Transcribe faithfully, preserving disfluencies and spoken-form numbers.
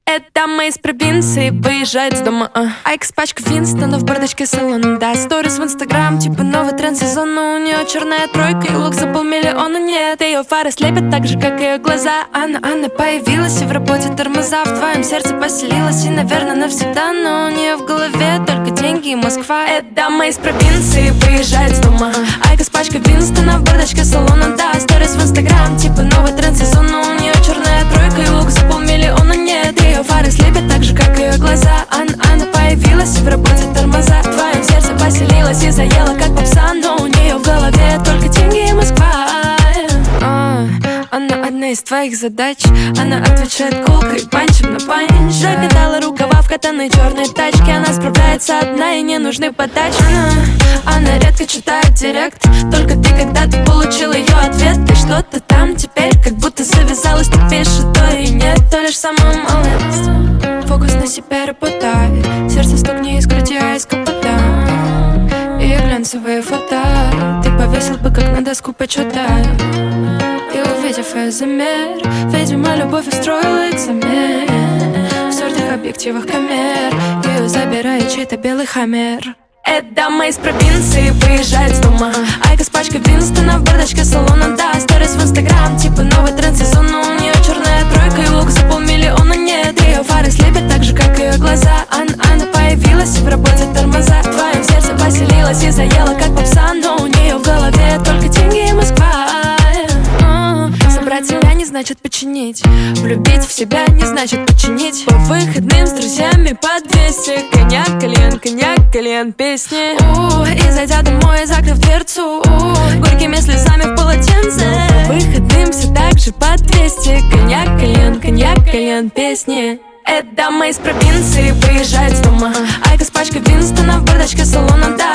Это мы из провинции, выезжает с дома а. Айкс пачка Винстона в бардачке салона. Да, сторис в инстаграм, типа новый тренд сезона. У нее черная тройка и лук за полмиллиона. Нет, ее фары слепят так же, как ее глаза. Анна, Анна появилась и в работе тормоза. В твоем сердце поселилась и, наверное, навсегда. Но у нее в голове только деньги и Москва. Это мы из провинции, выезжает с дома а. Айкс пачка Винстона в бардачке салона. Да, сторис в инстаграм, типа новый тренд сезона. У нее черная тройка и лук за полмиллиона. Нет, ее фары слепят так же, как ее глаза. Анна, Анна появилась и в работе тормоза. В твоем сердце поселилась и заела, как попса. Но у нее в голове только деньги и Москва. а, Она одна из твоих задач. Она отвечает колкой, панчем на панч. Закатала рукава в катаной черной тачке. Она справляется одна и не нужны подачи. Она, она редко читает директ. Только ты когда-то получил ее ответ. Ты что-то там теперь как будто завязалась. Ты пишешь то и нет, то лишь самая малость. Фокус на себя работай. Сердце стукни и скрути айс капота. И глянцевые фото ты повесил бы как на доску почета. И увидев ее замер, видимо, любовь устроила экзамен. В сортах объективах камер ее забирает чей-то белый хаммер. Это мы из провинции, выезжает с дома Айкос пачка Винстона в бардачке салона. Да, сторис в инстаграм, типа новый тренд сезона. У нее черная тройка и лук за полмиллиона. Нет, ее фары слепят так же, как ее глаза. Анна, Анна появилась и в работе тормоза. В твоем сердце поселилась и заела, как попса. Но у нее в голове только деньги и Москва. Собрать себя не значит починить. Влюбить в себя не значит починить. По выходным с друзьями по двести. Коньяк, кальян, коньяк, кальян, песни. У, и зайдя домой, закрыв дверцу, у, горькими слезами в полотенце. По выходным все так же по двести. Коньяк, кальян, коньяк, кальян, песни. Это мы из провинции, выезжает с дома Айкос пачка Винстона в бардачке салона. Да,